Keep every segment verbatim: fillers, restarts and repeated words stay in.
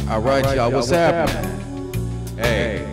All right, y'all, what's happening? Hey.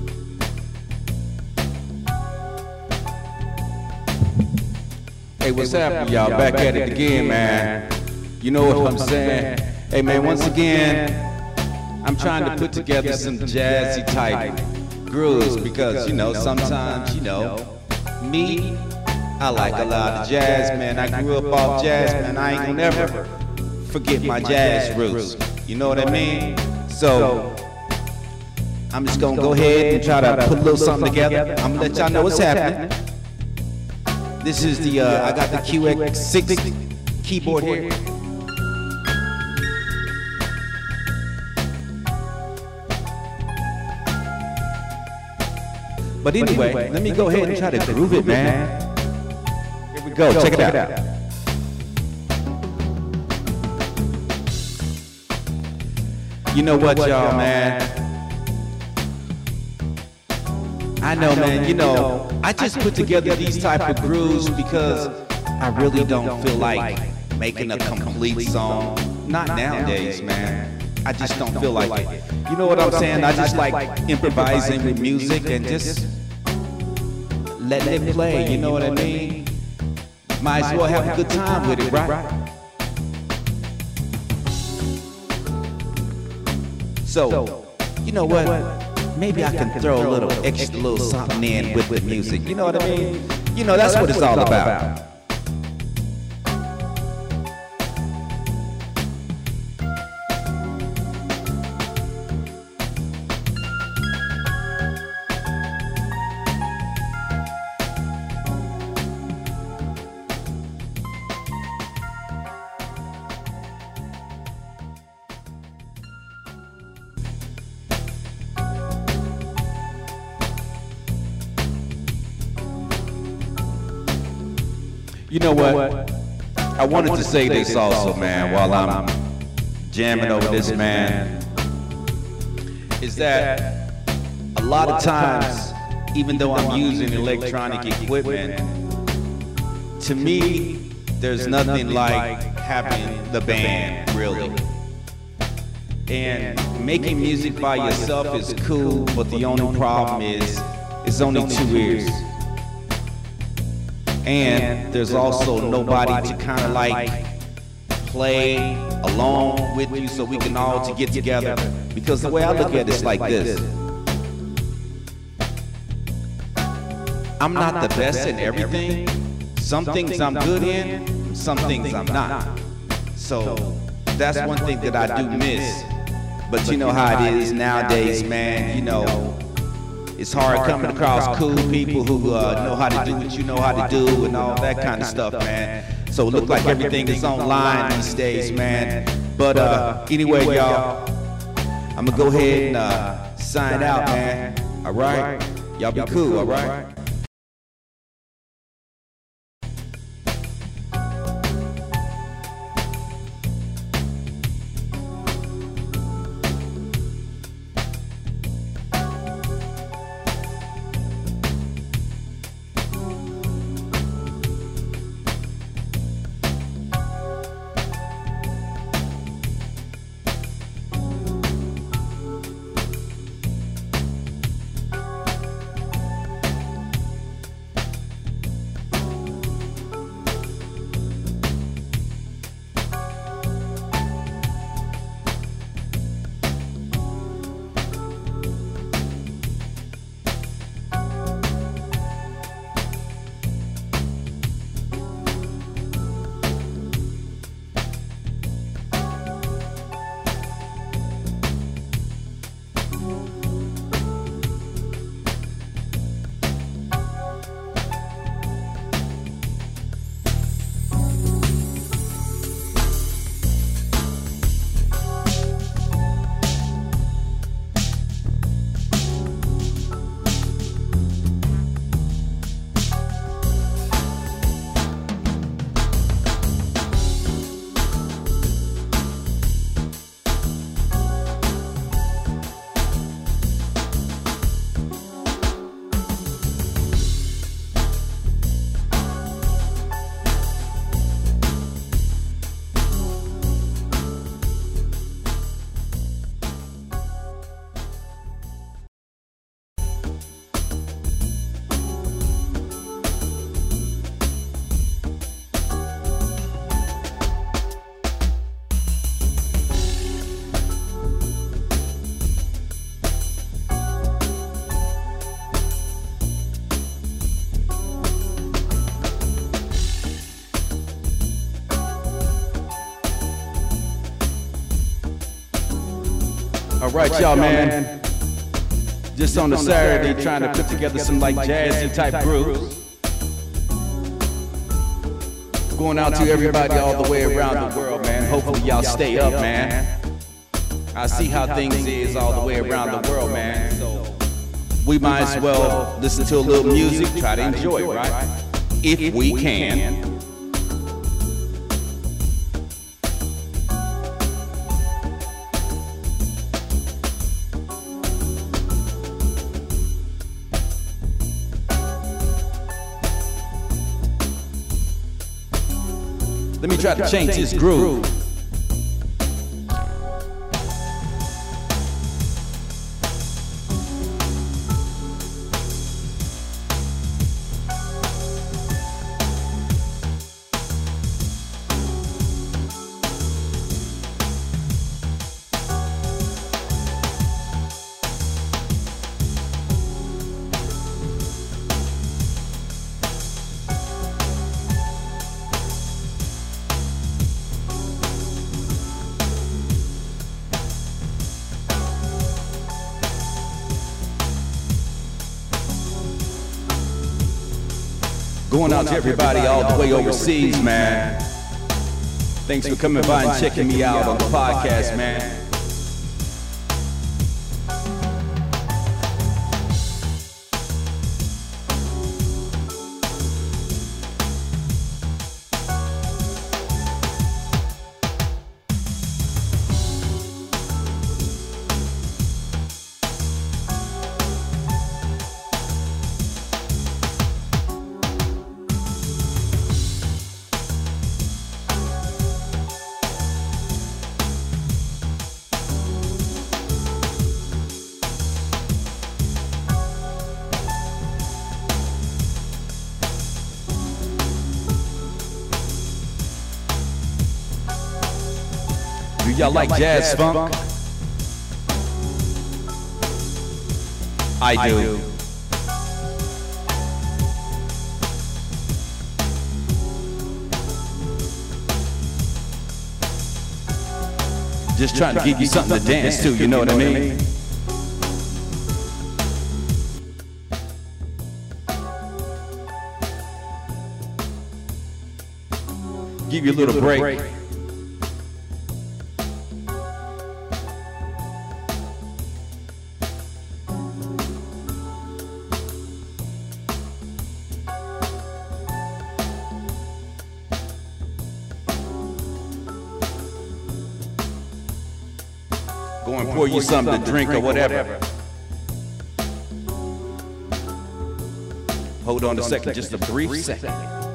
Hey, what's happening, y'all? Back at it again, man. You know what I'm saying? Hey, man, once again, I'm trying to put together some jazzy type grooves because, you know, sometimes, you know, me, I like a lot of jazz, man. I grew up off jazz, man. I ain't gonna never forget my jazz roots. You know what I mean? So, I'm just gonna go ahead and try to put a little something together. I'm gonna let y'all know what's happening. This is the, uh, I got the Q X six keyboard here. But anyway, let me go ahead and try to groove it, man. Here we go, check it out. You know what, y'all, man? I know, man, you know, I just put together these type of grooves because I really don't feel like making a complete song. Not nowadays, man. I just don't feel like it. You know what I'm saying? I just like improvising with music and just letting it play, you know what I mean? Might as well have a good time with it, right? So, you know what? Maybe I can throw a little extra little something in with the music. You know what I mean? You know, that's what it's all about. You know what? I wanted to say this also, man, while I'm jamming over this, man, is that a lot of times, even though I'm using electronic equipment, to me, there's nothing like having the band, really. And making music by yourself is cool, but the only problem is, it's only two ears. And there's also nobody to kind of like play along with you so we can all to get together. Because the way I look at it is like this. I'm not the best in everything. Some things I'm good in, some things I'm not. So that's one thing that I do miss. But you know how it is nowadays, man, you know. It's hard coming across cool people who uh, know how to do what you know how to do and all that kind of stuff, man. So it looks like everything is online these days, man. But uh, anyway, y'all, I'm gonna go ahead and uh, sign out, man. All right? Y'all be cool, all right? All right, y'all, man. Just on a Saturday, trying to put together some like jazzy type grooves. Going out to everybody all the way around the world, man. Hopefully y'all stay up, man. I see how things is all the way around the world, man. So we might as well listen to a little music, try to enjoy it, right? If we can. Let me try to change this groove. Going out to everybody all the way overseas, man. Thanks for coming by and checking me out on the podcast, man. Do y'all like jazz funk? I do. Just trying to give you something to dance to, you know what I mean? Give you a little break. Go and pour you something to drink or whatever. Hold on a second, just a brief second.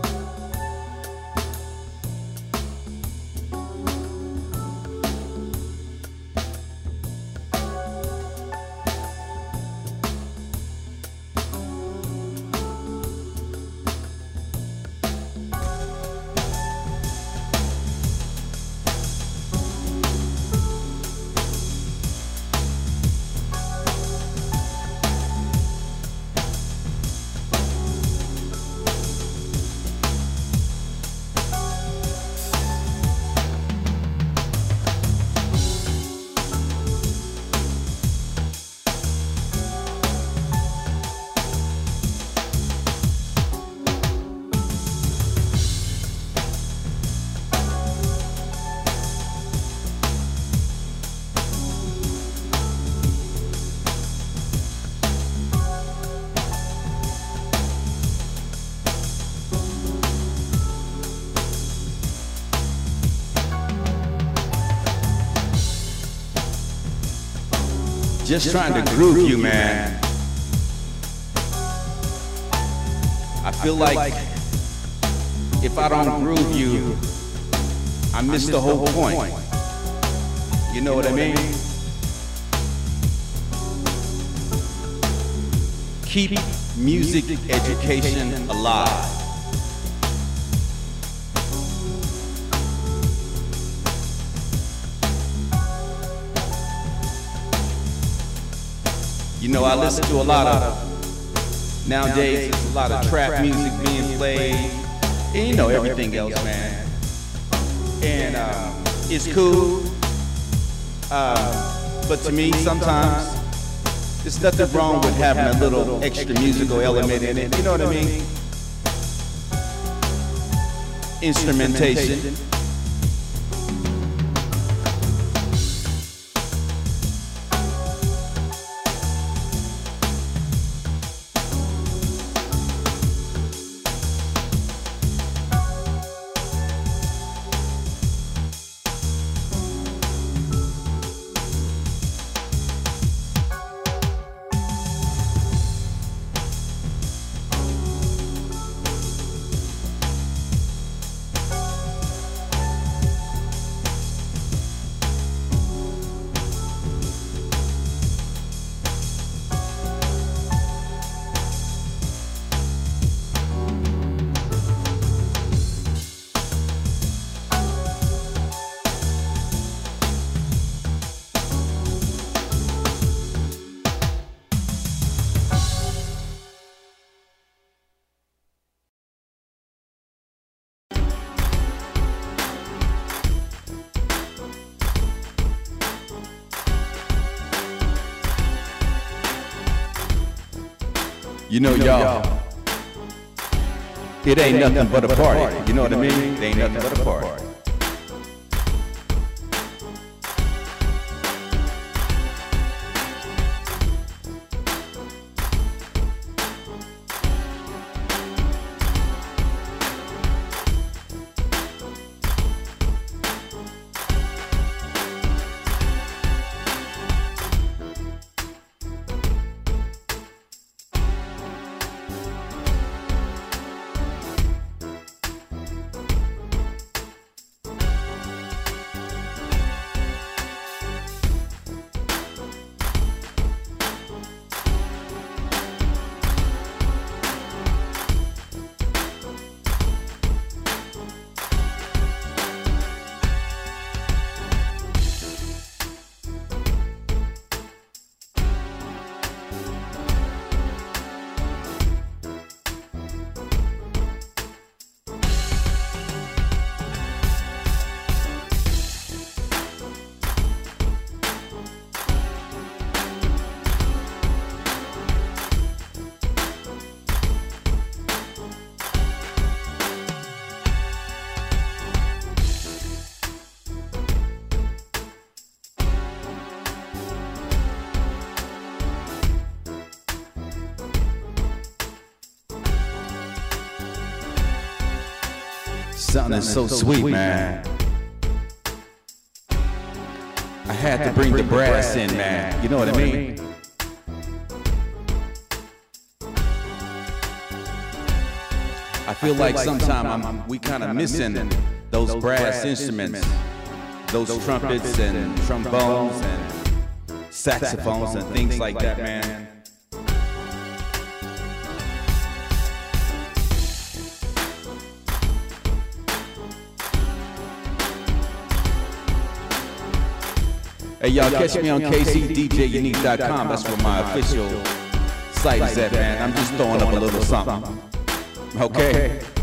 Just trying to groove you, man. I feel like if I don't groove you, I miss the whole point. You know what I mean? Keep music education alive. You know, I listen to a lot of, nowadays, there's a lot of trap music being played, and you know, everything else, man. And uh, it's cool. Uh, but to me, sometimes there's nothing wrong with having a little extra musical element in it. You know what I mean? Instrumentation. You know, y'all, it ain't nothing but a party. You know what I mean? It ain't nothing but a party. Something so sweet, man. I had to bring the brass in, man. You know what I mean? I feel like sometimes I'm, we kind of missing those brass instruments, those trumpets and trombones and saxophones and things like that, man. Hey, y'all, catch me on K C D J Unique dot com. That's where my official site is at, man. I'm just throwing up a little something. Okay?